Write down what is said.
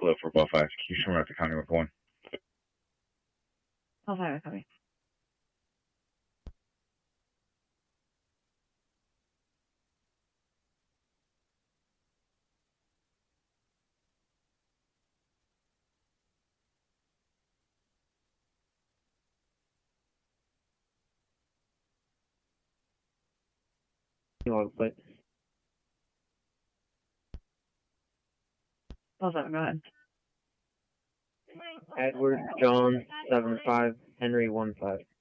Hello for Bell 5. Can you show me at the county with 1? Bell 5, copy. Log plate. Bell 7, go ahead. Edward John 75 Henry 15.